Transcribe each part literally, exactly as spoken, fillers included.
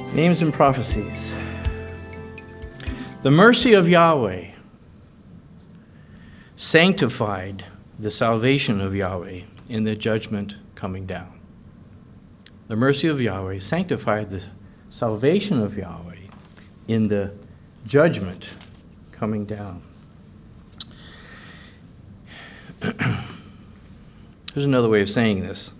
Names and prophecies. The mercy of Yahweh sanctified the salvation of Yahweh in the judgment coming down. The mercy of Yahweh sanctified the salvation of Yahweh in the judgment coming down. There's another way of saying this.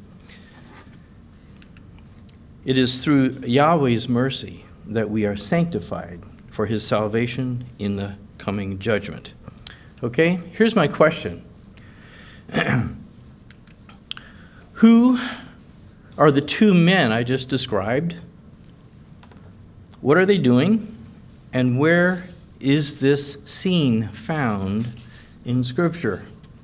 It is through Yahweh's mercy that we are sanctified for his salvation in the coming judgment. Okay, here's my question. Who are the two men I just described? What are they doing? And where is this scene found in Scripture?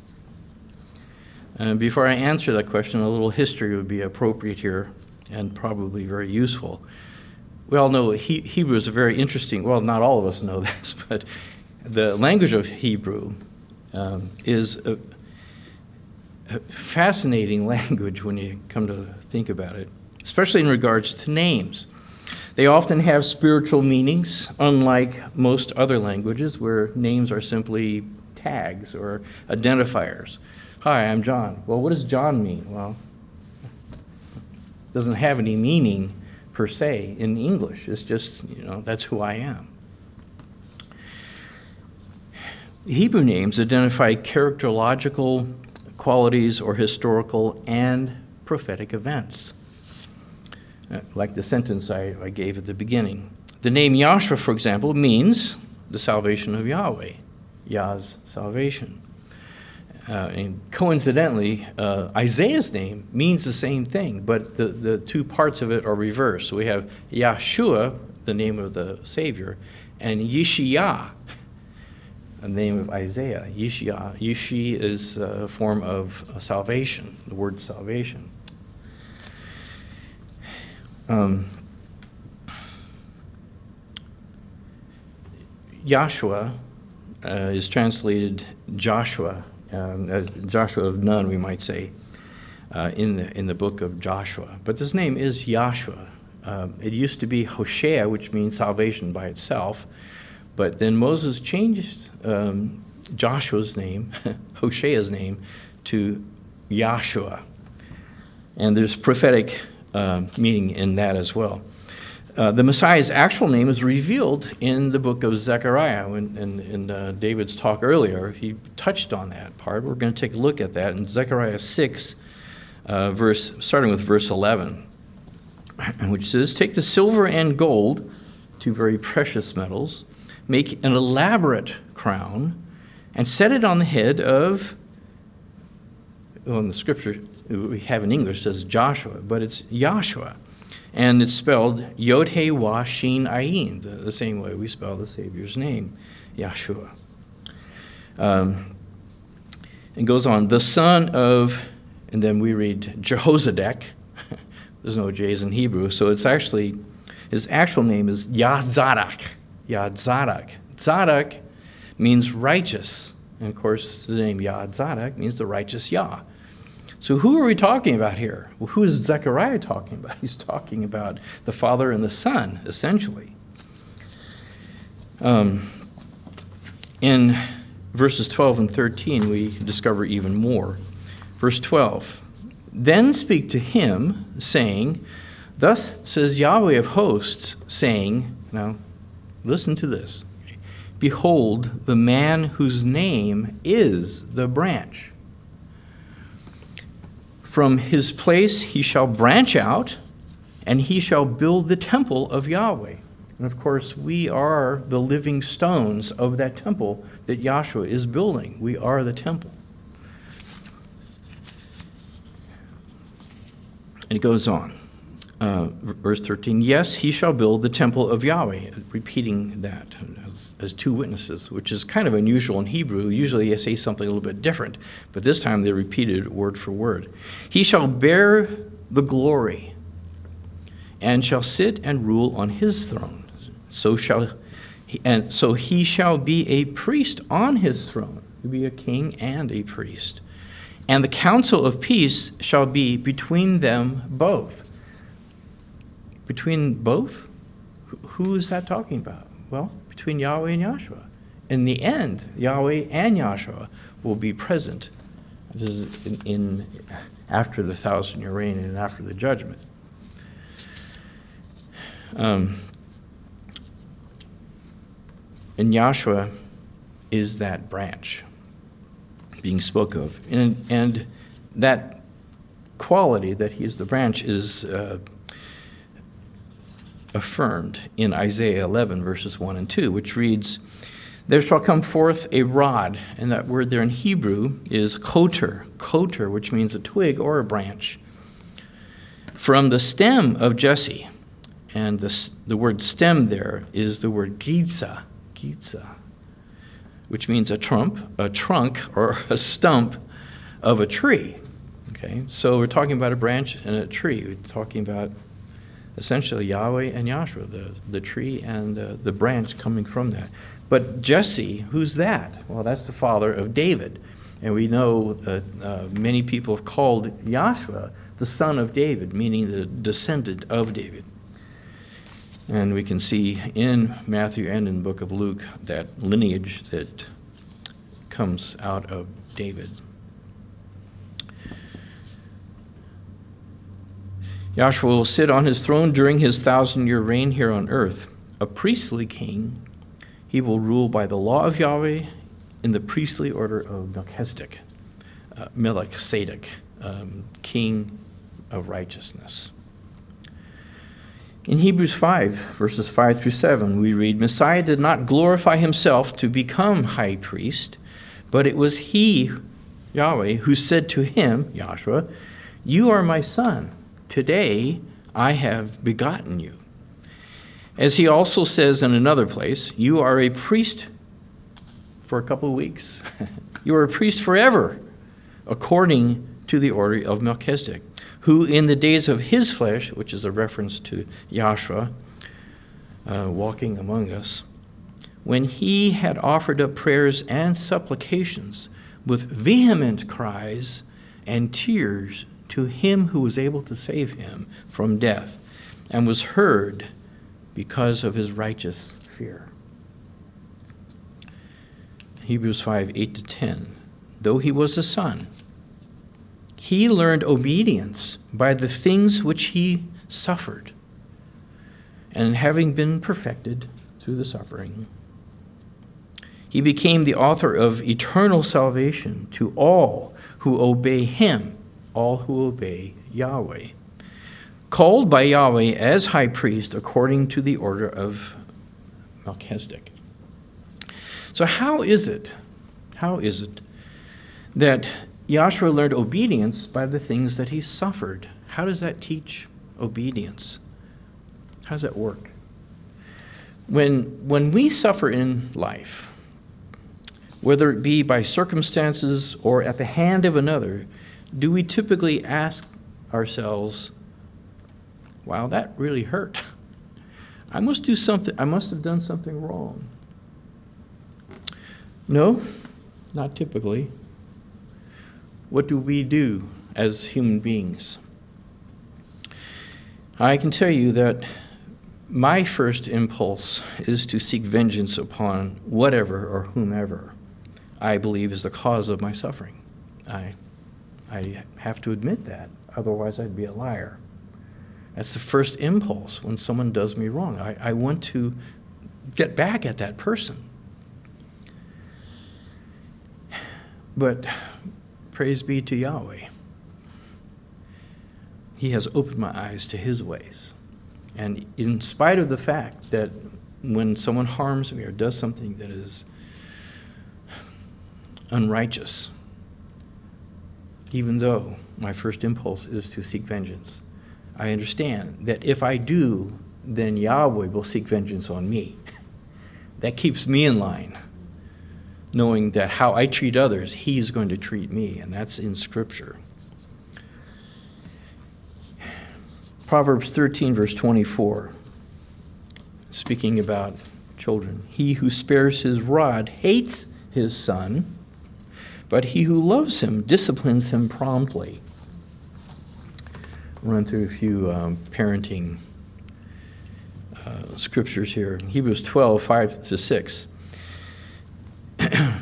And before I answer that question, a little history would be appropriate here and probably very useful. We all know he, Hebrew is a very interesting, well, not all of us know this, but the language of Hebrew um, is a, a fascinating language when you come to think about it, especially in regards to names. They often have spiritual meanings, unlike most other languages where names are simply tags or identifiers. Hi, I'm John. Well, what does John mean? Well, it doesn't have any meaning per se in English. It's just, you know, that's who I am. Hebrew names identify characterological qualities or historical and prophetic events. Like the sentence I, I gave at the beginning. The name Yahshua, for example, means the salvation of Yahweh, Yah's salvation. Uh, and coincidentally, uh, Isaiah's name means the same thing, but the, the two parts of it are reversed. So we have Yahshua, the name of the Savior, and Yeshua, the name of Isaiah. Yeshua, Yeshi is a form of salvation, the word salvation. Um, Yahshua uh, is translated Joshua, um, as Joshua of Nun, we might say, uh, in the in the book of Joshua. But this name is Yahshua. Um, it used to be Hosea, which means salvation by itself, but then Moses changed um, Joshua's name, Hosea's name, to Yahshua, and there's prophetic Uh, meaning in that as well. Uh, the Messiah's actual name is revealed in the book of Zechariah. When, in in uh, David's talk earlier, he touched on that part. We're going to take a look at that in Zechariah six, uh, verse starting with verse eleven, which says, "Take the silver and gold, two very precious metals, make an elaborate crown, and set it on the head of," well, in the scripture we have in English says Joshua, but it's Yahshua. And it's spelled Yod-He-Wah-Shin-Ayin, the, the same way we spell the Savior's name, Yahshua. Um, it goes on, the son of, and then we read Jehozadak. There's no J's in Hebrew, so it's actually, his actual name is Yahzadak. Yahzadak. Zadak means righteous. And of course, the name Yahzadak means the righteous Yah. So who are we talking about here? Well, who is Zechariah talking about? He's talking about the Father and the Son, essentially. Um, in verses twelve and thirteen, we discover even more. Verse twelve, "Then speak to him, saying, Thus says Yahweh of hosts, saying," now listen to this, "Behold, the man whose name is the branch. From his place he shall branch out, and he shall build the temple of Yahweh." And of course, we are the living stones of that temple that Yahshua is building. We are the temple. And it goes on. Uh, verse thirteen, "Yes, he shall build the temple of Yahweh," repeating that as, as two witnesses, which is kind of unusual in Hebrew. Usually they say something a little bit different, but this time they repeated it word for word. "He shall bear the glory, and shall sit and rule on his throne. So shall he, and so he shall be a priest on his throne." He'll be a king and a priest. "And the counsel of peace shall be between them both." Between both? Wh- Who is that talking about? Well, between Yahweh and Yahshua. In the end, Yahweh and Yahshua will be present. This is in, in after the thousand-year reign and after the judgment. Um, and Yahshua is that branch being spoke of. And, and that quality, that he is the branch, is uh, affirmed in Isaiah eleven, verses one and two, which reads, "There shall come forth a rod," and that word there in Hebrew is koter, koter, which means a twig or a branch, "from the stem of Jesse." And the, the word stem there is the word gitza, gitza, which means a trunk, a trunk or a stump of a tree. Okay, so we're talking about a branch and a tree. We're talking about essentially Yahweh and Yahshua, the, the tree and uh, the branch coming from that. But Jesse, who's that? Well, that's the father of David. And we know that uh, many people have called Yahshua the son of David, meaning the descendant of David. And we can see in Matthew and in the book of Luke that lineage that comes out of David. Yahshua will sit on his throne during his thousand-year reign here on earth, a priestly king. He will rule by the law of Yahweh in the priestly order of Melchizedek, uh, Melchizedek, um, king of righteousness. In Hebrews five, verses five through seven, we read, "Messiah did not glorify himself to become high priest, but it was he, Yahweh, who said to him," Yahshua, "You are my son. Today I have begotten you." As he also says in another place, "You are a priest for a couple of weeks. You are a priest forever, according to the order of Melchizedek, who in the days of his flesh," which is a reference to Yahshua uh, walking among us, "when he had offered up prayers and supplications with vehement cries and tears to him who was able to save him from death, and was heard because of his righteous fear." Hebrews five, eight to ten. "Though he was a son, he learned obedience by the things which he suffered. And having been perfected through the suffering, he became the author of eternal salvation to all who obey him, all who obey Yahweh, called by Yahweh as high priest according to the order of Melchizedek." So how is it, how is it that Yahshua learned obedience by the things that he suffered? How does that teach obedience? How does that work? When, when we suffer in life, whether it be by circumstances or at the hand of another, do we typically ask ourselves, "Wow, that really hurt. I must do something, I must have done something wrong"? No, not typically. What do we do as human beings? I can tell you that my first impulse is to seek vengeance upon whatever or whomever I believe is the cause of my suffering. I, I have to admit that, otherwise I'd be a liar. That's the first impulse when someone does me wrong. I, I want to get back at that person. But praise be to Yahweh. He has opened my eyes to his ways. And in spite of the fact that when someone harms me or does something that is unrighteous, even though my first impulse is to seek vengeance, I understand that if I do, then Yahweh will seek vengeance on me. That keeps me in line, knowing that how I treat others, he's going to treat me, and that's in Scripture. Proverbs thirteen, verse twenty-four, speaking about children. "He who spares his rod hates his son, but he who loves him disciplines him promptly." I'll run through a few um, parenting uh, uh, scriptures here. Hebrews twelve, five to six. uh,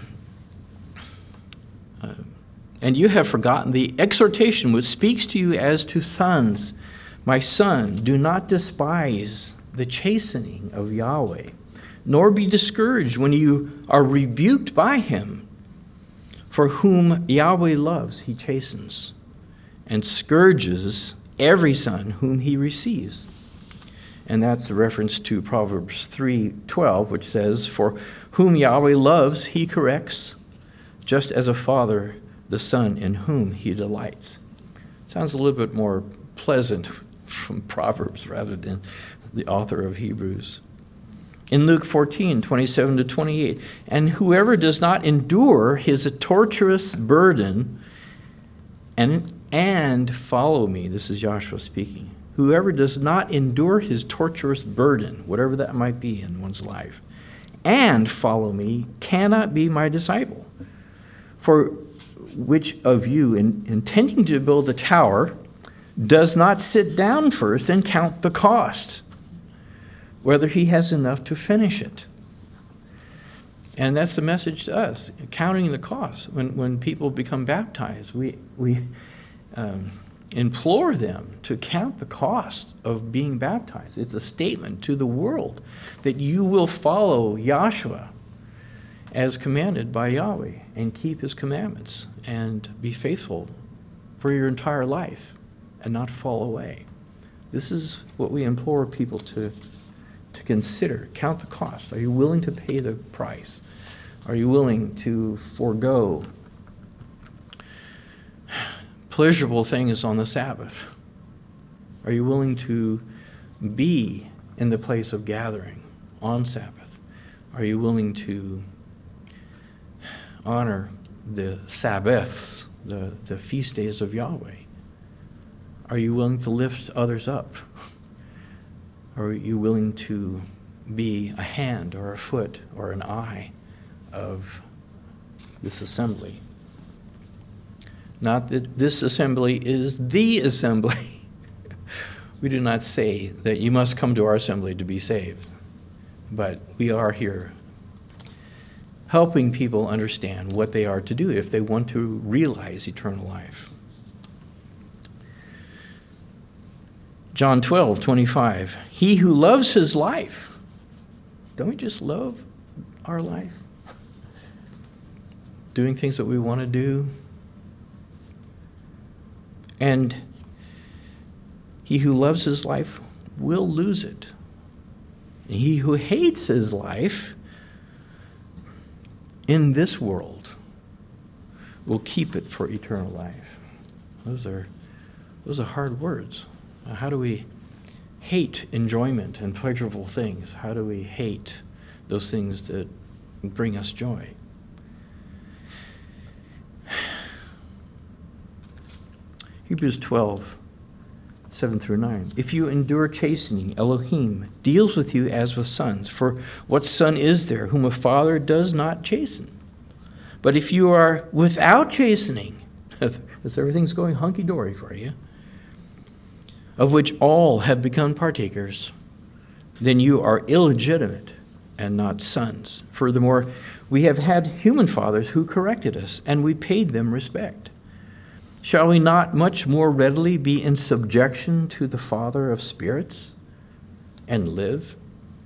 and you have forgotten the exhortation which speaks to you as to sons. My son, do not despise the chastening of Yahweh, nor be discouraged when you are rebuked by him. For whom Yahweh loves, he chastens, and scourges every son whom he receives. And that's a reference to Proverbs three twelve, which says, for whom Yahweh loves, he corrects, just as a father the son in whom he delights. Sounds a little bit more pleasant from Proverbs rather than the author of Hebrews. In Luke fourteen, twenty-seven to twenty-eight, and whoever does not endure his torturous burden and, and follow me, this is Joshua speaking, whoever does not endure his torturous burden, whatever that might be in one's life, and follow me, cannot be my disciple. For which of you, in, intending to build a tower, does not sit down first and count the cost, whether he has enough to finish it? And that's the message to us, counting the cost. When when people become baptized, we we um, implore them to count the cost of being baptized. It's a statement to the world that you will follow Yahshua as commanded by Yahweh and keep his commandments and be faithful for your entire life and not fall away. This is what we implore people to, to consider. Count the cost. Are you willing to pay the price? Are you willing to forego pleasurable things on the Sabbath? Are you willing to be in the place of gathering on Sabbath? Are you willing to honor the Sabbaths, the, the feast days of Yahweh? Are you willing to lift others up? Are you willing to be a hand or a foot or an eye of this assembly? Not that this assembly is the assembly. We do not say that you must come to our assembly to be saved, but we are here helping people understand what they are to do if they want to realize eternal life. John twelve, twenty-five, he who loves his life, don't we just love our life? Doing things that we want to do. And he who loves his life will lose it. And he who hates his life in this world will keep it for eternal life. Those are those are hard words. How do we hate enjoyment and pleasurable things? How do we hate those things that bring us joy? Hebrews twelve, seven through nine. If you endure chastening, Elohim deals with you as with sons. For what son is there whom a father does not chasten? But if you are without chastening, as everything's going hunky-dory for you, of which all have become partakers, then you are illegitimate and not sons. Furthermore, we have had human fathers who corrected us, and we paid them respect. Shall we not much more readily be in subjection to the Father of spirits and live?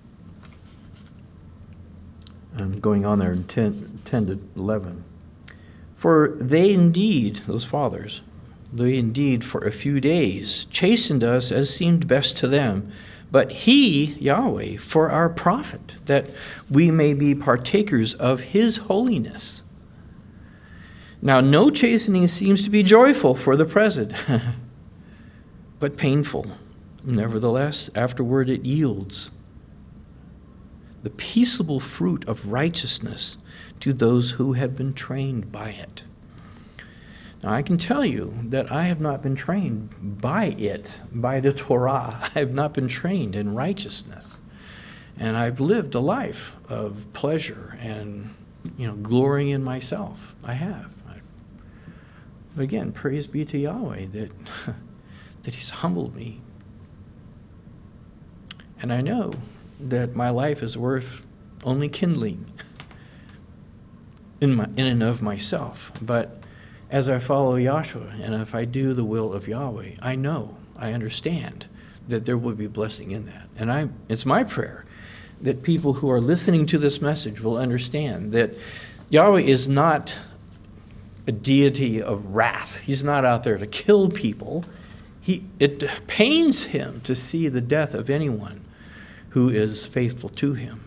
I'm going on there in ten, ten to eleven. For they indeed, those fathers, they indeed for a few days chastened us as seemed best to them, but he, Yahweh, for our profit, that we may be partakers of his holiness. Now, no chastening seems to be joyful for the present, but painful. Nevertheless, afterward it yields the peaceable fruit of righteousness to those who have been trained by it. Now, I can tell you that I have not been trained by it, by the Torah. I have not been trained in righteousness. And I've lived a life of pleasure and, you know, glorying in myself. I have. But again, praise be to Yahweh that, that he's humbled me And I know that my life is worth only kindling in, my, in and of myself. But as I follow Yahshua, and if I do the will of Yahweh, I know, I understand that there will be blessing in that. And I, it's my prayer that people who are listening to this message will understand that Yahweh is not a deity of wrath. He's not out there to kill people. He, it pains him to see the death of anyone who is faithful to him.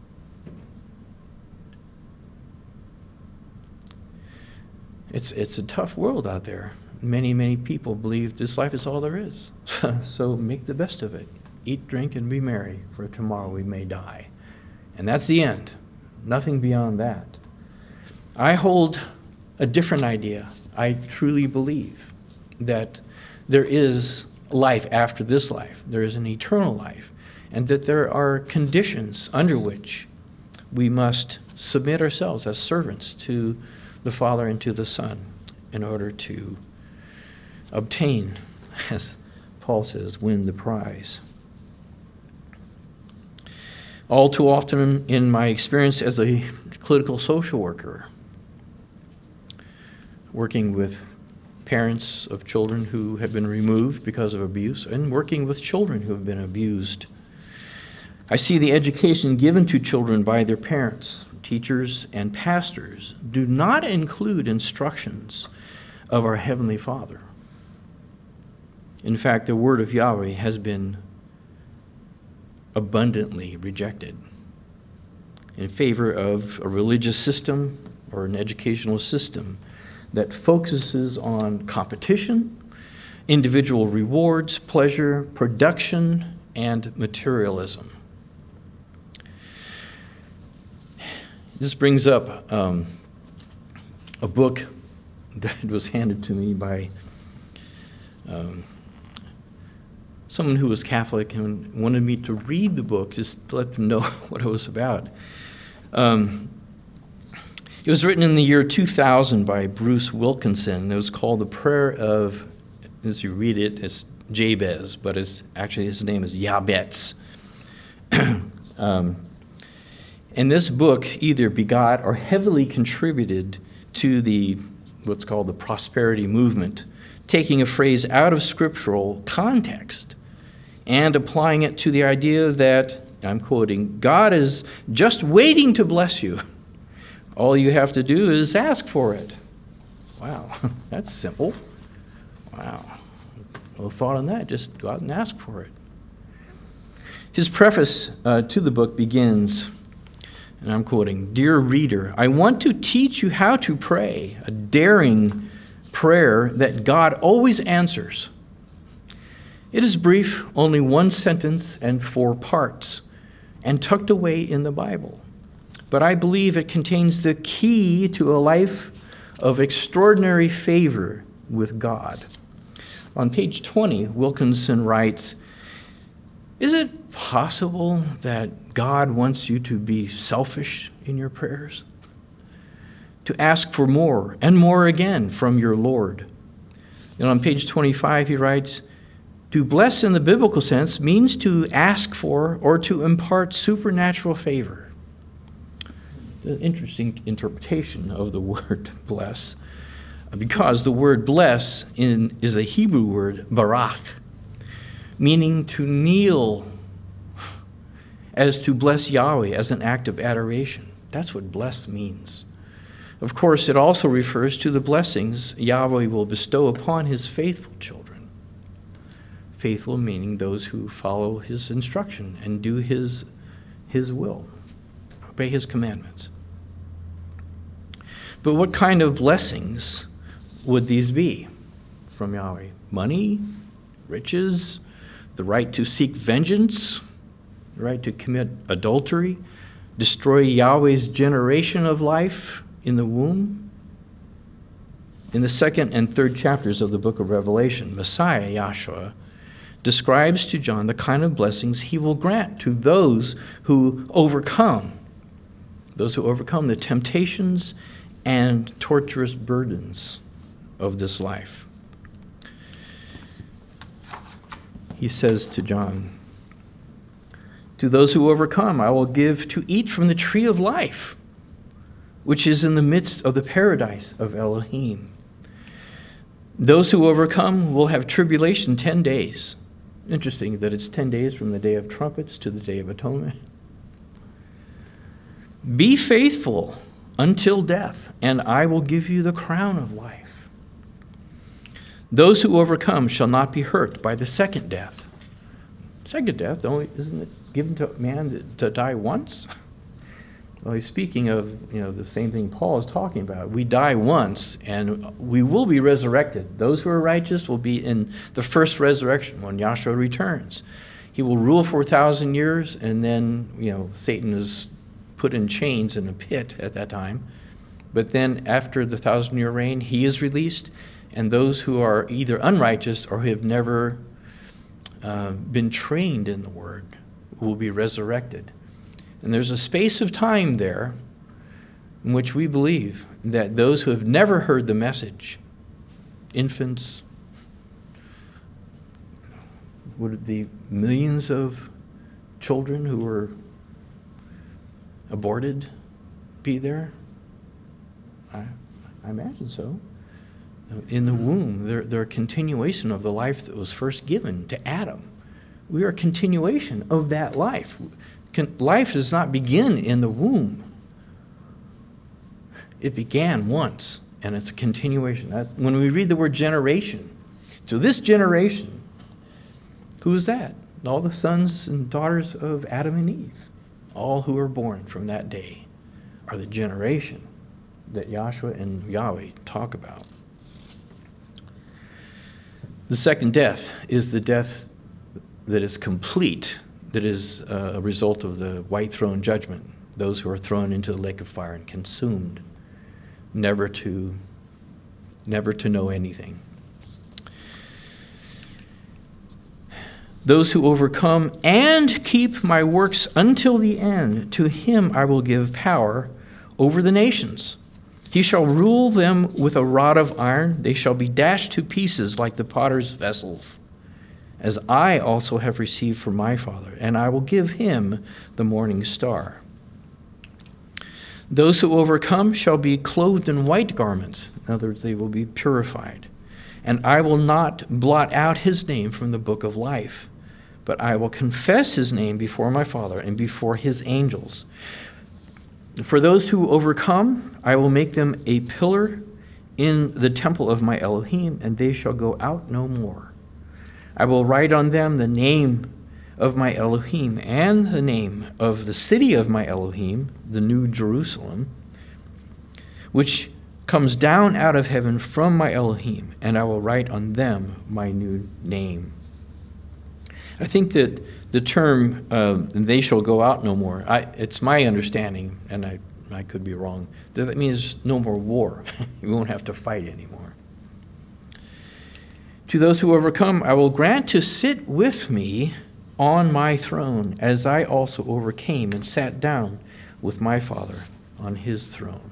It's, it's a tough world out there. Many, many people believe this life is all there is. So make the best of it. Eat, drink, and be merry, for tomorrow we may die. And that's the end. Nothing beyond that. I hold a different idea. I truly believe that there is life after this life. There is an eternal life. And that there are conditions under which we must submit ourselves as servants to the Father and to the Son in order to obtain, as Paul says, win the prize. All too often in my experience as a clinical social worker, working with parents of children who have been removed because of abuse and working with children who have been abused, I see the education given to children by their parents, teachers, and pastors do not include instructions of our Heavenly Father. In fact, the word of Yahweh has been abundantly rejected in favor of a religious system or an educational system that focuses on competition, individual rewards, pleasure, production, and materialism. This brings up um, a book that was handed to me by um, someone who was Catholic and wanted me to read the book just to let them know what it was about. Um, it was written in the year two thousand by Bruce Wilkinson. It was called The Prayer of, as you read it, it's Jabez, but it's actually his name is Yabetz. um, And this book either begot or heavily contributed to the what's called the prosperity movement, taking a phrase out of scriptural context and applying it to the idea that, I'm quoting, God is just waiting to bless you. All you have to do is ask for it. Wow, that's simple. Wow. No thought on that. Just go out and ask for it. His preface uh, to the book begins, and I'm quoting, "Dear reader, I want to teach you how to pray, a daring prayer that God always answers. It is brief, only one sentence and four parts, and tucked away in the Bible. But I believe it contains the key to a life of extraordinary favor with God." On page twenty, Wilkinson writes, "Is it possible that God wants you to be selfish in your prayers? To ask for more and more again from your Lord?" And on page twenty-five, he writes, "To bless in the biblical sense means to ask for or to impart supernatural favor." An interesting interpretation of the word bless, because the word bless in, is a Hebrew word, barak, meaning to kneel as to bless Yahweh as an act of adoration. That's what bless means. Of course, it also refers to the blessings Yahweh will bestow upon his faithful children. Faithful meaning those who follow his instruction and do his, his will, obey his commandments. But what kind of blessings would these be from Yahweh? Money, riches, the right to seek vengeance, the right to commit adultery, destroy Yahweh's generation of life in the womb? In the second and third chapters of the book of Revelation, Messiah, Yahshua, describes to John the kind of blessings he will grant to those who overcome, those who overcome the temptations and torturous burdens of this life. He says to John, To those who overcome, I will give to eat from the tree of life, which is in the midst of the paradise of Elohim. Those who overcome will have tribulation ten days. Interesting that it's ten days from the day of trumpets to the day of atonement. Be faithful until death, and I will give you the crown of life. Those who overcome shall not be hurt by the second death. Second death, only isn't it given to man to die once? Well, he's speaking of, you know, the same thing Paul is talking about. We die once, and we will be resurrected. Those who are righteous will be in the first resurrection when Yahshua returns. He will rule for a thousand years, and then, you know, Satan is put in chains in a pit at that time. But then after the thousand-year reign, he is released, and those who are either unrighteous or who have never uh, been trained in the word will be resurrected. And there's a space of time there in which we believe that those who have never heard the message, infants, would the millions of children who were aborted be there? I, I imagine so. In the womb, they're, they're a continuation of the life that was first given to Adam. We are a continuation of that life. Life does not begin in the womb. It began once, and it's a continuation. That's, when we read the word generation, so this generation, who is that? All the sons and daughters of Adam and Eve, all who are born from that day, are the generation that Yahshua and Yahweh talk about. The second death is the death that is complete, that is a result of the white throne judgment, those who are thrown into the lake of fire and consumed, never to, never to know anything. Those who overcome and keep my works until the end, to him I will give power over the nations. He shall rule them with a rod of iron. They shall be dashed to pieces like the potter's vessels, as I also have received from my Father, and I will give him the morning star. Those who overcome shall be clothed in white garments. In other words, they will be purified. And I will not blot out his name from the book of life, but I will confess his name before my Father and before his angels. For those who overcome, I will make them a pillar in the temple of my Elohim, and they shall go out no more. I will write on them the name of my Elohim and the name of the city of my Elohim, the New Jerusalem, which comes down out of heaven from my Elohim, and I will write on them my new name. I think that the term, uh, they shall go out no more, I, it's my understanding, and I, I could be wrong, that that means no more war. You won't have to fight anymore. To those who overcome, I will grant to sit with me on my throne, as I also overcame and sat down with my Father on his throne.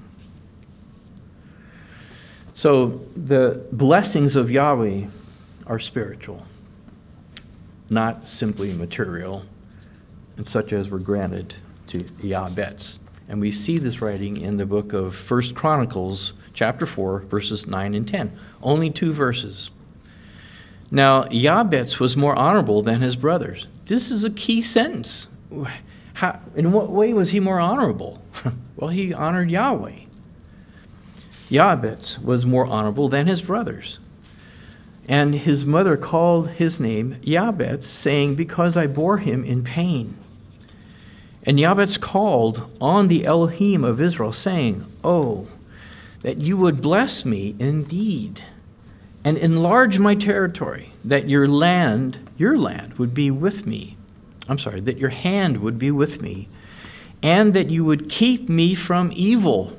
So the blessings of Yahweh are spiritual, not simply material, and such as were granted to Yahbets. And we see this writing in the book of First Chronicles, chapter four, verses nine and ten. Only two verses. Now, Yahbets was more honorable than his brothers. This is a key sentence. How, in what way was he more honorable? Well, he honored Yahweh. Yahbets was more honorable than his brothers. And his mother called his name Yahbets, saying, because I bore him in pain. And Yahbets called on the Elohim of Israel, saying, oh, that you would bless me indeed, and enlarge my territory, that your land, your land would be with me. I'm sorry, that your hand would be with me, and that you would keep me from evil.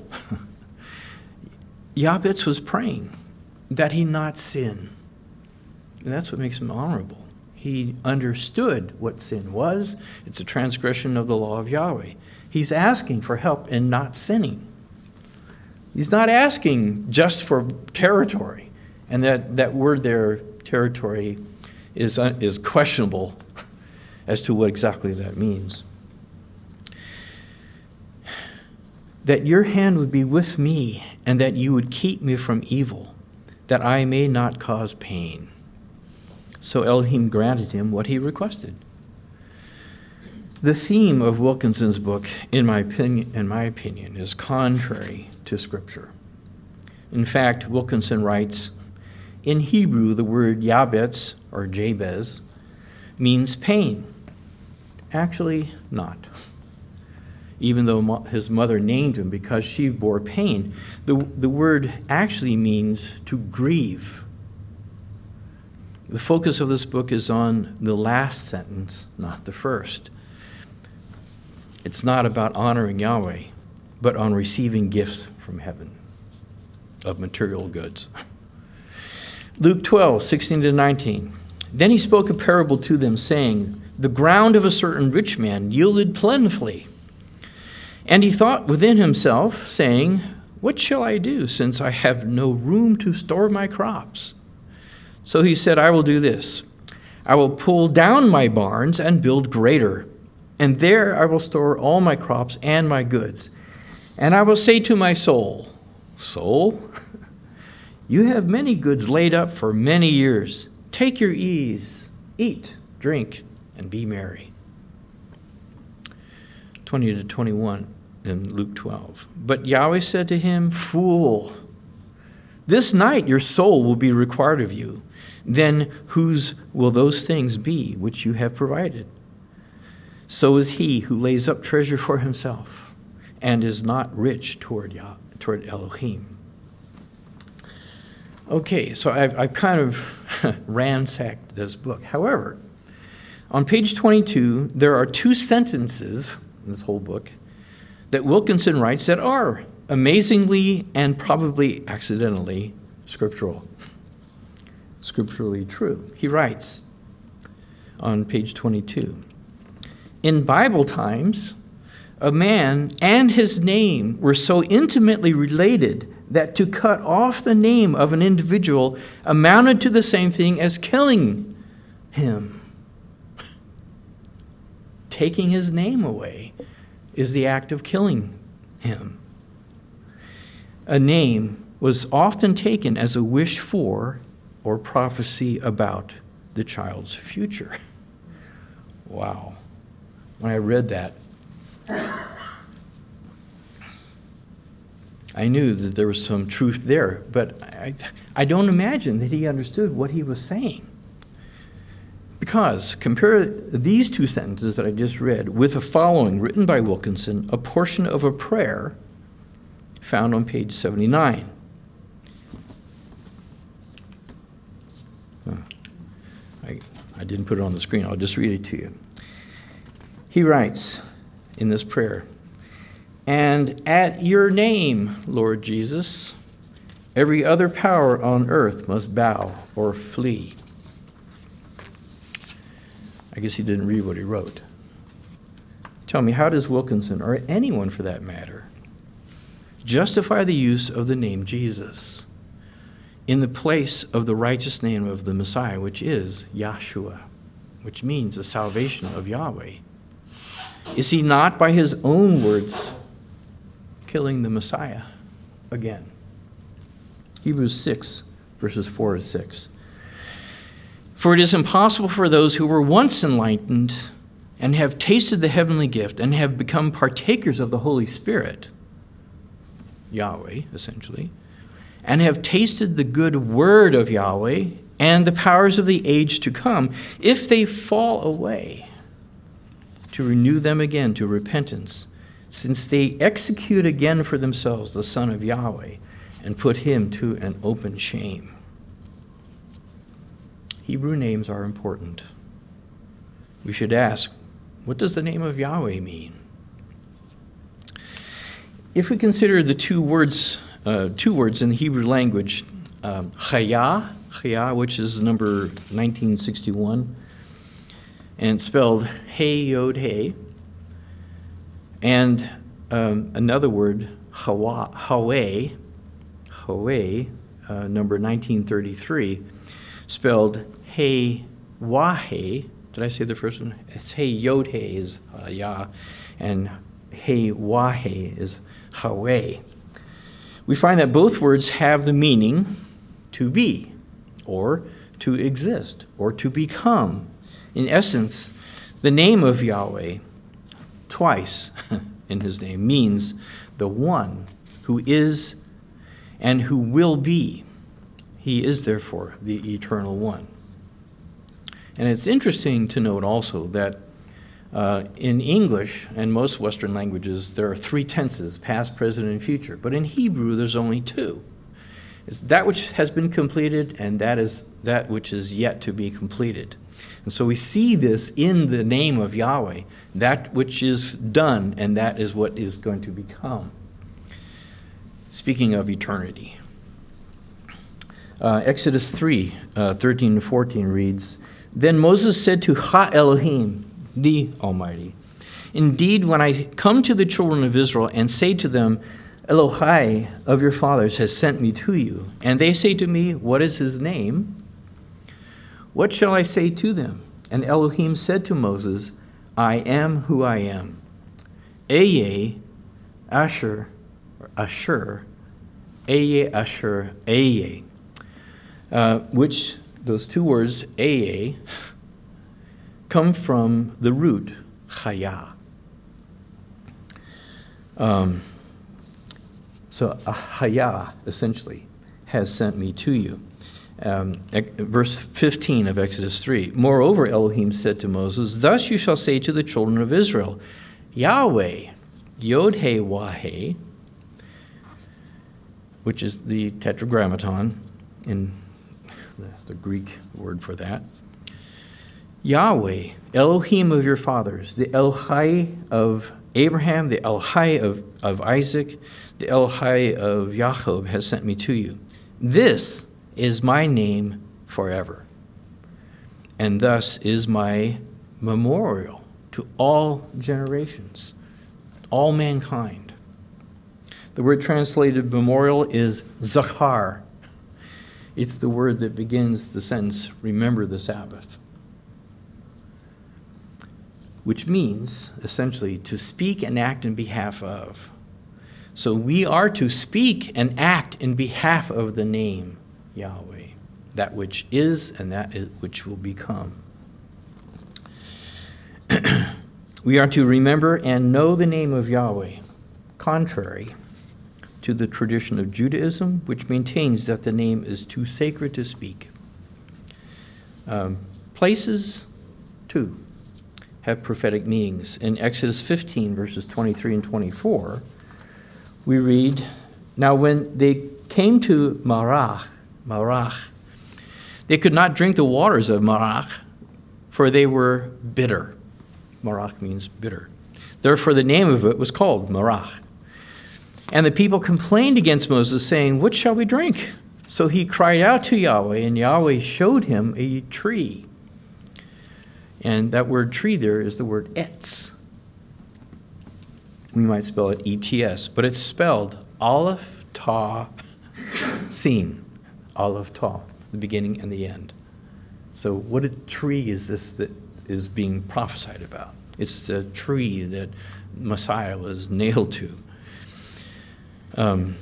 Yahbets was praying that he not sin. And that's what makes him honorable. He understood what sin was. It's a transgression of the law of Yahweh. He's asking for help in not sinning. He's not asking just for territory. And that, that word there, territory, is, uh, is questionable. as to what exactly that means. That your hand would be with me, and that you would keep me from evil, that I may not cause pain. So Elohim granted him what he requested. The theme of Wilkinson's book, in my opinion, in my opinion, is contrary to Scripture. In fact, Wilkinson writes, in Hebrew, the word Yabetz, or Jabez, means pain. Actually, not. Even though mo- his mother named him because she bore pain, the, the word actually means to grieve. The focus of this book is on the last sentence, not the first. It's not about honoring Yahweh, but on receiving gifts from heaven of material goods. Luke twelve, sixteen to nineteen. Then he spoke a parable to them, saying, the ground of a certain rich man yielded plentifully. And he thought within himself, saying, what shall I do, since I have no room to store my crops? So he said, I will do this. I will pull down my barns and build greater, and there I will store all my crops and my goods. And I will say to my soul, soul, you have many goods laid up for many years. Take your ease, eat, drink, and be merry. twenty to twenty-one in Luke twelve. But Yahweh said to him, fool, this night your soul will be required of you. Then whose will those things be which you have provided? So is he who lays up treasure for himself and is not rich toward Yah, toward Elohim. Okay, so I've, I've kind of ransacked this book. However, on page twenty-two, there are two sentences in this whole book that Wilkinson writes that are amazingly and probably accidentally scriptural, scripturally true. He writes on page twenty-two, in Bible times, a man and his name were so intimately related that to cut off the name of an individual amounted to the same thing as killing him. Taking his name away is the act of killing him. A name was often taken as a wish for or prophecy about the child's future. Wow. When I read that, I knew that there was some truth there, but I, I don't imagine that he understood what he was saying. Because compare these two sentences that I just read with the following written by Wilkinson, a portion of a prayer found on page seventy-nine. Huh. I, I didn't put it on the screen. I'll just read it to you. He writes in this prayer, and at your name, Lord Jesus, every other power on earth must bow or flee. I guess he didn't read what he wrote. Tell me, how does Wilkinson, or anyone for that matter, justify the use of the name Jesus in the place of the righteous name of the Messiah, which is Yahshua, which means the salvation of Yahweh? Is he not, by his own words, killing the Messiah again? Hebrews six, verses four to six. For it is impossible for those who were once enlightened and have tasted the heavenly gift and have become partakers of the Holy Spirit, Yahweh, essentially, and have tasted the good word of Yahweh and the powers of the age to come, if they fall away, to renew them again to repentance, since they execute again for themselves the Son of Yahweh and put him to an open shame. Hebrew names are important. We should ask, what does the name of Yahweh mean? If we consider the two words, uh, two words in the Hebrew language, um, chaya, chaya, which is the number nineteen sixty-one, and it's spelled hey yod hey, and um, another word, hawa, hawe, hawe, uh, number nineteen thirty-three, spelled hey wahe, Did I say the first one? It's Hey Yod He is uh, Yah, and Hey Wahe is Haweh. We find that both words have the meaning to be, or to exist, or to become. In essence, the name of Yahweh, twice in his name, means the one who is and who will be. He is, therefore, the eternal one. And it's interesting to note also that uh, in English and most Western languages, there are three tenses, past, present, and future. But in Hebrew, there's only two. It's that which has been completed, and that is that which is yet to be completed. And so we see this in the name of Yahweh, that which is done, and that is what is going to become. Speaking of eternity, uh, Exodus three, uh, thirteen to fourteen reads, Then Moses said to Ha Elohim, the Almighty, Indeed, when I come to the children of Israel and say to them, Elohai of your fathers has sent me to you, and they say to me, What is his name? What shall I say to them? And Elohim said to Moses, I am who I am. Eye, Asher, or Asher, Eye, Asher, Eye, uh, which those two words, Eye, come from the root, Chaya. Um, so, Chaya, essentially, has sent me to you. Um, verse fifteen of Exodus three. Moreover, Elohim said to Moses, Thus you shall say to the children of Israel, Yahweh, Yod-He Wah-He, which is the tetragrammaton in the, the Greek word for that. Yahweh, Elohim of your fathers, the Elohai of Abraham, the Elohai of, of Isaac, the Elohai of Jacob has sent me to you. This is my name forever, and thus is my memorial to all generations, all mankind. The word translated memorial is zachar. It's the word that begins the sentence, remember the Sabbath, which means, essentially, to speak and act in behalf of. So we are to speak and act in behalf of the name Yahweh, that which is and that is which will become. We are to remember and know the name of Yahweh, contrary to the tradition of Judaism, which maintains that the name is too sacred to speak. Um, places, too, have prophetic meanings. In Exodus fifteen, verses twenty-three and twenty-four, we read, Now when they came to Marah, Marah, they could not drink the waters of Marah, for they were bitter. Marah means bitter. Therefore the name of it was called Marah. And the people complained against Moses, saying, What shall we drink? So he cried out to Yahweh, and Yahweh showed him a tree. And that word tree there is the word etz. We might spell it E T S, but it's spelled Aleph, Ta, Sin. Aleph, Ta, the beginning and the end. So what a tree is this that is being prophesied about? It's the tree that Messiah was nailed to. Um,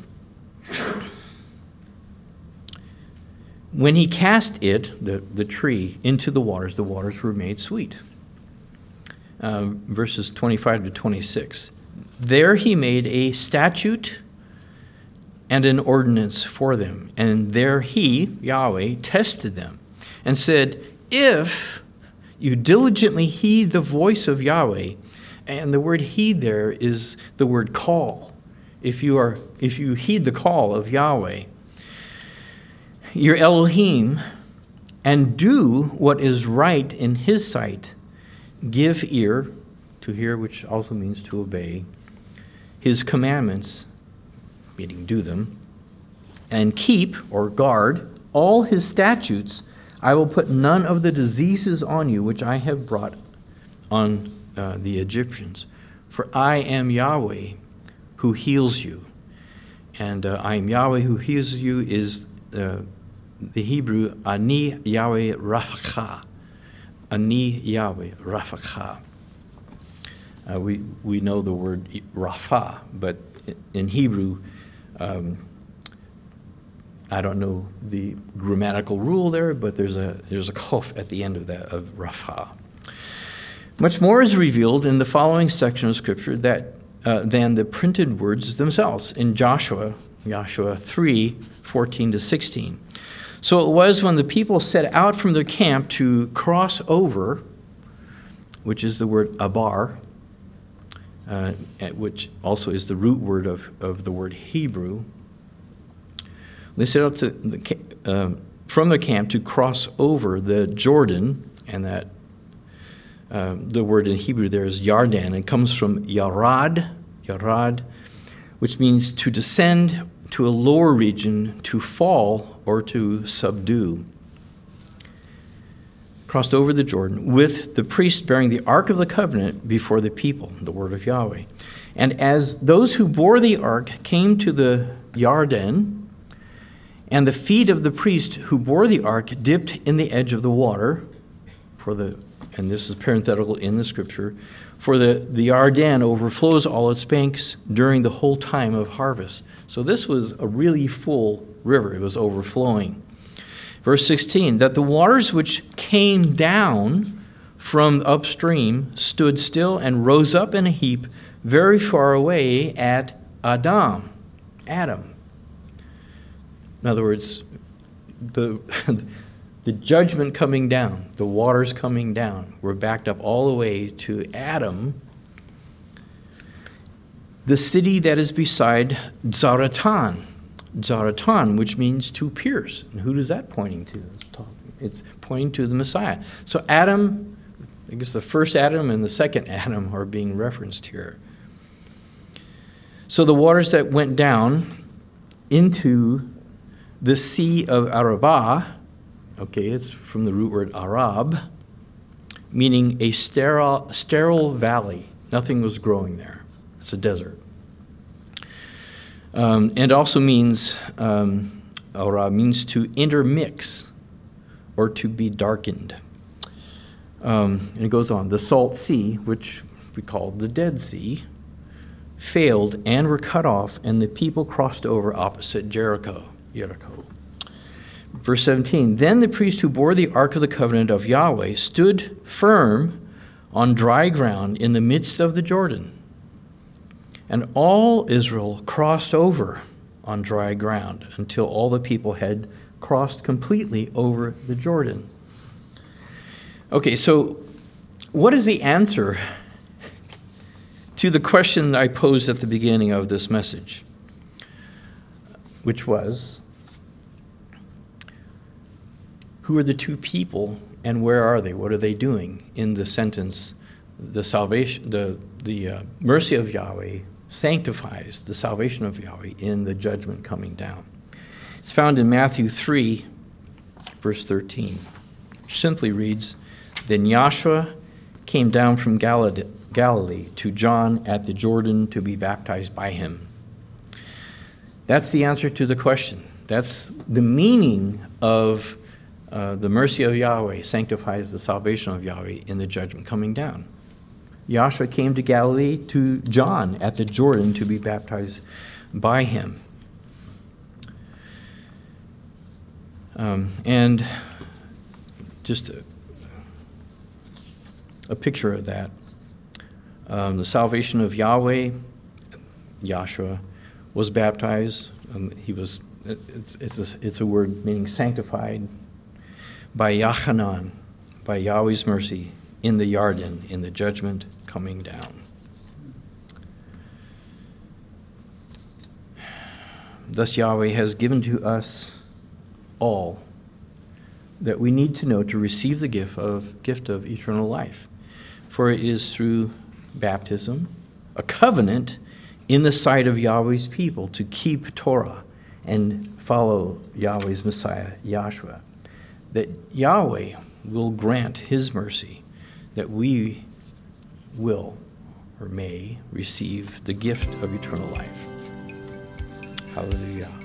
when he cast it, the, the tree, into the waters, the waters were made sweet. Uh, verses twenty-five to twenty-six. There he made a statute and an ordinance for them. And there he, Yahweh, tested them and said, If you diligently heed the voice of Yahweh, and the word heed there is the word call. If you are, if you heed the call of Yahweh, your Elohim, and do what is right in his sight, give ear, to hear, which also means to obey, his commandments, meaning do them, and keep or guard all his statutes, I will put none of the diseases on you which I have brought on uh, the Egyptians. For I am Yahweh who heals you. And uh, I am Yahweh who heals you is uh, the Hebrew, Ani Yahweh Racha, Ani Yahweh, Rapha. Uh, we, we know the word Rapha, but in Hebrew, um, I don't know the grammatical rule there, but there's a there's a kof at the end of that, of Rapha. Much more is revealed in the following section of Scripture that uh, than the printed words themselves in Joshua, Joshua three, fourteen to sixteen. So it was when the people set out from their camp to cross over, which is the word abar, uh, which also is the root word of, of the word Hebrew. They set out to the, uh, from the camp to cross over the Jordan, and that uh, the word in Hebrew there is Yarden. It comes from Yarad, Yarad, which means to descend to a lower region, to fall, or to subdue. Crossed over the Jordan with the priest bearing the Ark of the Covenant before the people, the word of Yahweh. And as those who bore the Ark came to the Yarden, and the feet of the priest who bore the ark dipped in the edge of the water, for the, and this is parenthetical in the Scripture, for the, the Yarden overflows all its banks during the whole time of harvest. So this was a really full river. It was overflowing. Verse sixteen, that the waters which came down from upstream stood still and rose up in a heap very far away at Adam, Adam. In other words, the, the judgment coming down, the waters coming down, were backed up all the way to Adam, the city that is beside Zaratan. Zaratan, which means to pierce. And who is that pointing to? It's pointing to the Messiah. So Adam, I guess the first Adam and the second Adam are being referenced here. So the waters that went down into the Sea of Arabah, okay, it's from the root word Arab, meaning a sterile, sterile valley. Nothing was growing there. It's a desert. Um, and also means, um, Arab means to intermix or to be darkened. Um, and it goes on. The Salt Sea, which we call the Dead Sea, failed and were cut off, and the people crossed over opposite Jericho. Jericho. Verse seventeen, then the priest who bore the Ark of the Covenant of Yahweh stood firm on dry ground in the midst of the Jordan. And all Israel crossed over on dry ground until all the people had crossed completely over the Jordan. Okay, so what is the answer to the question I posed at the beginning of this message? Which was, who are the two people and where are they? What are they doing in the sentence, the salvation, the, the uh, mercy of Yahweh sanctifies the salvation of Yahweh in the judgment coming down. It's found in Matthew three, verse thirteen, which simply reads, then Yahshua came down from Galilee to John at the Jordan to be baptized by him. That's the answer to the question. That's the meaning of uh, the mercy of Yahweh sanctifies the salvation of Yahweh in the judgment coming down. Yahshua came to Galilee to John at the Jordan to be baptized by him. Um, and just a, a picture of that. Um, the salvation of Yahweh, Yahshua, was baptized. Um, he was, it, it's, it's, a, it's a word meaning sanctified by Yachanan, by Yahweh's mercy, in the Yarden, in the judgment coming down. Thus Yahweh has given to us all that we need to know to receive the gift of, gift of eternal life. For it is through baptism, a covenant in the sight of Yahweh's people to keep Torah and follow Yahweh's Messiah, Yahshua, that Yahweh will grant his mercy, that we will or may receive the gift of eternal life. Hallelujah.